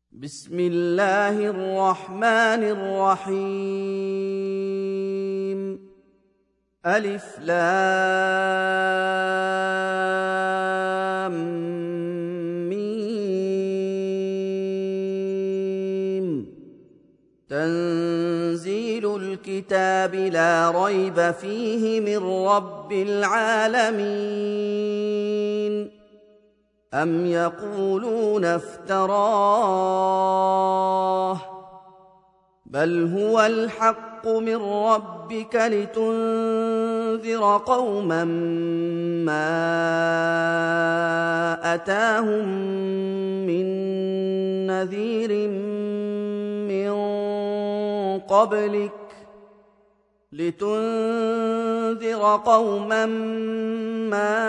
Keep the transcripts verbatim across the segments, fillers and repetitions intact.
بسم الله الرحمن الرحيم. ألف لام ميم. تنزيل الكتاب لا ريب فيه من رب العالمين. أم يقولون افتراه بل هو الحق من ربك لتنذر قوما ما أتاهم من نذير من قبلك لتنذر قوما ما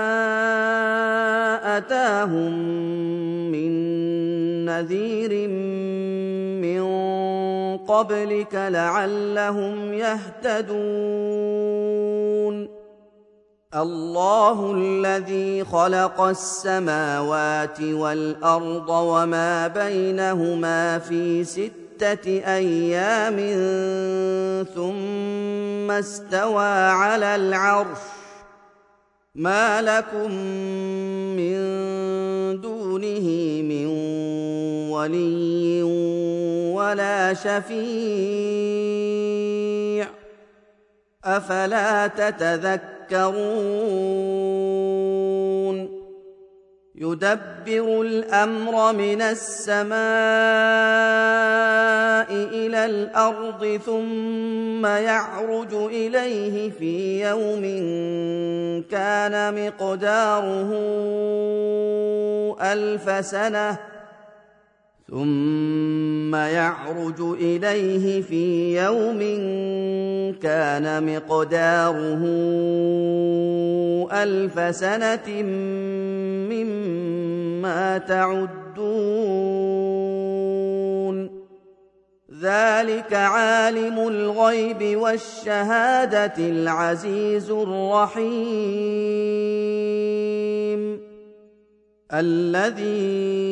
أتاهم من نذير من قبلك لعلهم يهتدون. الله الذي خلق السماوات والأرض وما بينهما في ستة أيام ثم استوى على العرش ما لكم من دونه من ولي ولا شفيع أفلا تتذكرون. يدبر الأمر من السماء إلى الأرض ثم يعرج إليه في يوم كان مقداره ألف سنة ثم يعرج إليه في يوم كان مقداره ألف سنة مما تعدون. ذلك عالم الغيب والشهادة العزيز الرحيم الذي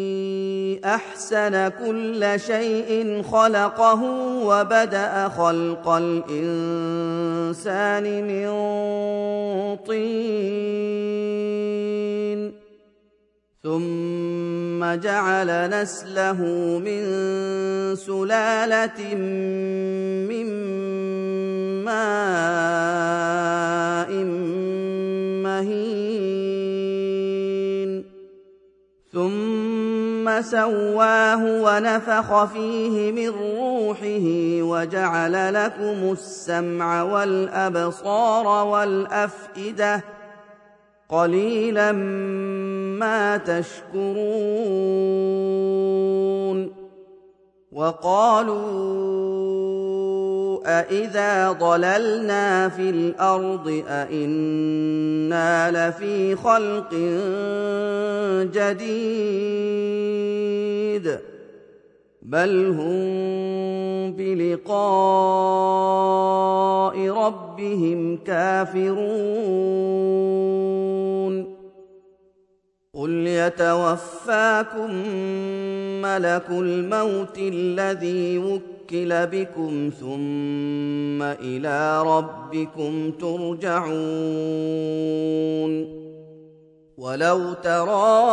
أحسن كل شيء خلقه وبدأ خلق الإنسان من طين ثم جعل نسله من سلالة من ماء مهين ثم سواه ونفخ فيه من روحه وجعل لكم السمع والأبصار والأفئدة قليلا ما تشكرون. وقالوا أإذا ضللنا في الأرض أإنا لفي خلق جديد بل هم بلقاء ربهم كافرون. قل يتوفاكم ملك الموت الذي وكل بكم ثم إلى ربكم ترجعون. ولو ترى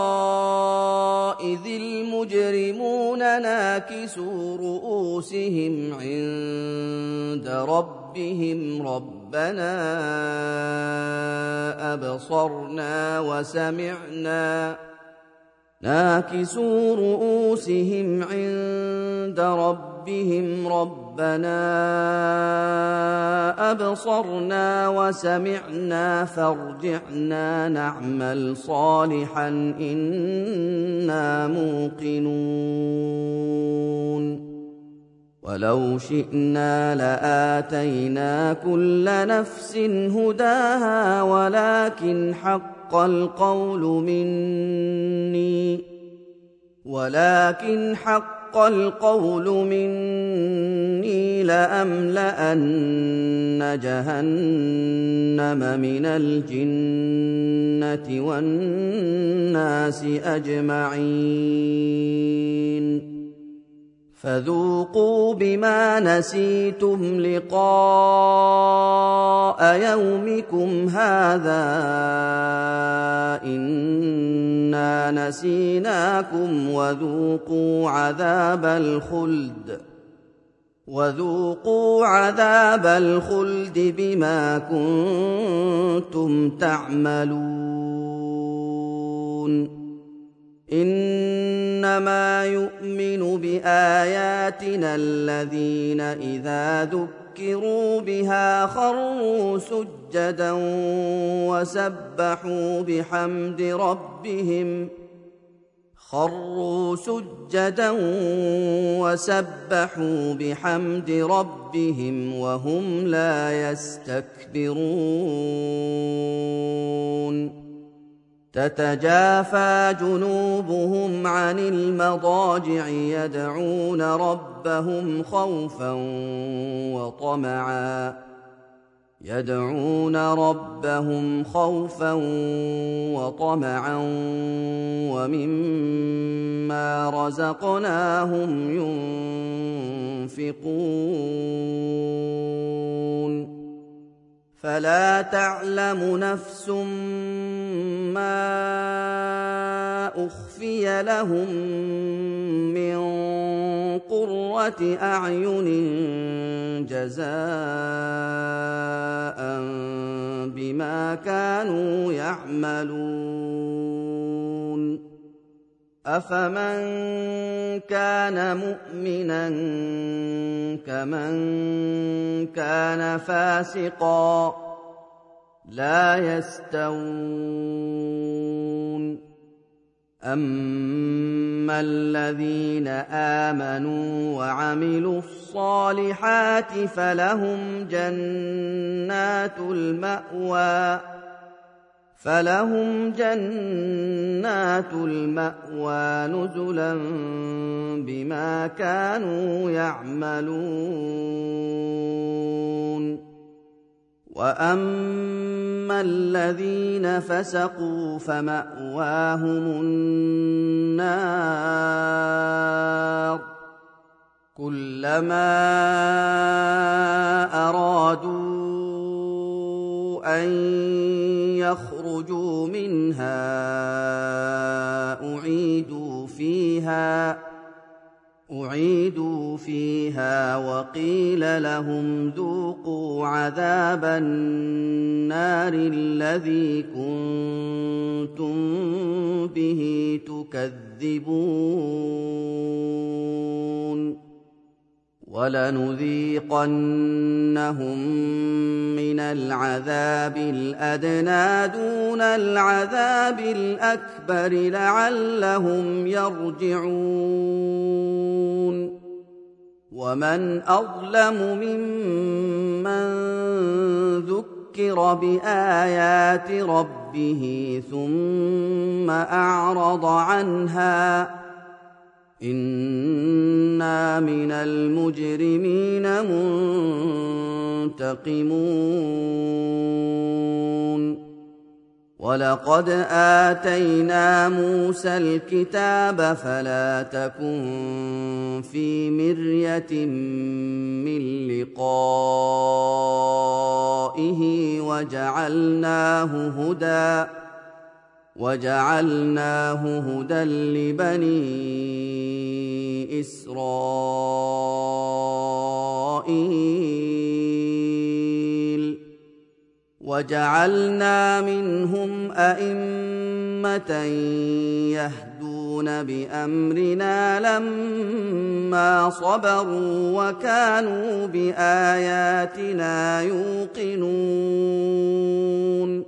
إذ المجرمون ناكسوا رؤوسهم عند ربهم ربنا أبصرنا وسمعنا ناكسوا رؤوسهم عند ربهم ربنا أبصرنا وسمعنا فارجعنا نعمل صالحا إنا موقنون. ولو شئنا لآتينا كل نفس هداها ولكن حق القول مني ولكن حق القول مني لأملأن جهنم من الجنة والناس أجمعين. فذوقوا بما نسيتم لقاء يومكم هذا إنا نسيناكم وذوقوا عذاب الخلد وذوقوا عذاب الخلد بما كنتم تعملون إنما يؤمن بآياتنا الذين إذا ذكروا بها خروا سجدا وسبحوا بحمد ربهم خروا سجدا وسبحوا بحمد ربهم وهم لا يستكبرون تتجافى جنوبهم عن المضاجع يدعون ربهم خوفا وطمعا يدعون ربهم خوفا وطمعا ومما رزقناهم ينفقون فلا تعلم نفس ما أخفي لهم من قرة أعين جزاء بما كانوا يعملون أفمن كان مؤمنا كمن كان فاسقا لا يستوون أما الذين آمنوا وعملوا الصالحات فلهم جنات المأوى فلهم جنات المأوى نزلا بما كانوا يعملون وأما الذين فسقوا فمأواهم النار كلما أرادوا أن يخرجوا منها أعيدوا فيها أعيدوا فيها وقيل لهم ذوقوا عذاب النار الذي كنتم به تكذبون ولنذيقنهم من العذاب الأدنى دون العذاب الأكبر لعلهم يرجعون ومن أظلم ممن ذكر بآيات ربه ثم أعرض عنها إنا من المجرمين منتقمون ولقد آتينا موسى الكتاب فلا تكن في مرية من لقائه وجعلناه هدى وجعلناه هدى لبني إسرائيل وجعلنا منهم أئمة يهدون بأمرنا لما صبروا وكانوا بآياتنا يوقنون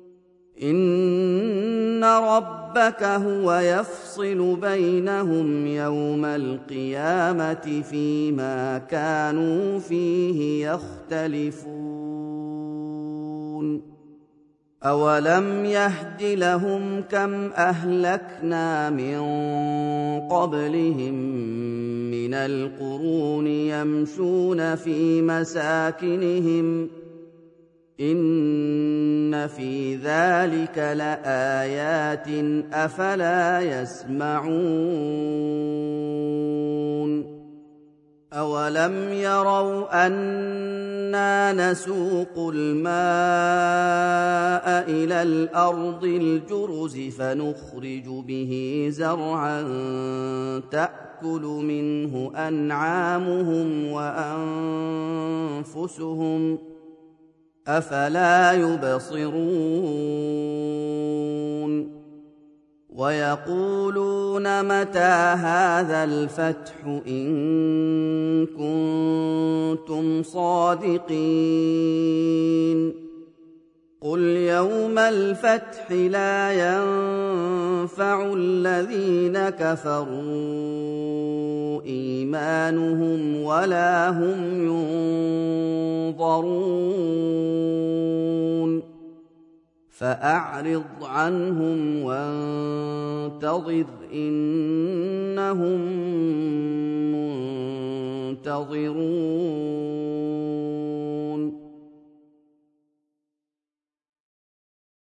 إن ربك هو يفصل بينهم يوم القيامة فيما كانوا فيه يختلفون أولم يهد لهم كم أهلكنا من قبلهم من القرون يمشون في مساكنهم إن في ذلك لآيات أفلا يسمعون أولم يروا أنا نسوق الماء إلى الأرض الجرز فنخرج به زرعا تأكل منه أنعامهم وأنفسهم أفلا يبصرون ويقولون متى هذا الفتح إن كنتم صادقين قل يوم الفتح لا ينفع الذين كفروا إيمانهم ولا هم ينظرون فأعرض عنهم وانتظر إنهم منتظرون